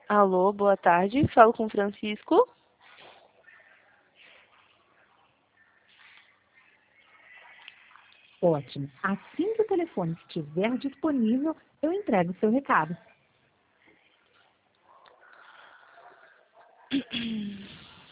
Alô, boa tarde. Falo com o Francisco. Ótimo. Assim que o telefone estiver disponível, eu entrego o seu recado.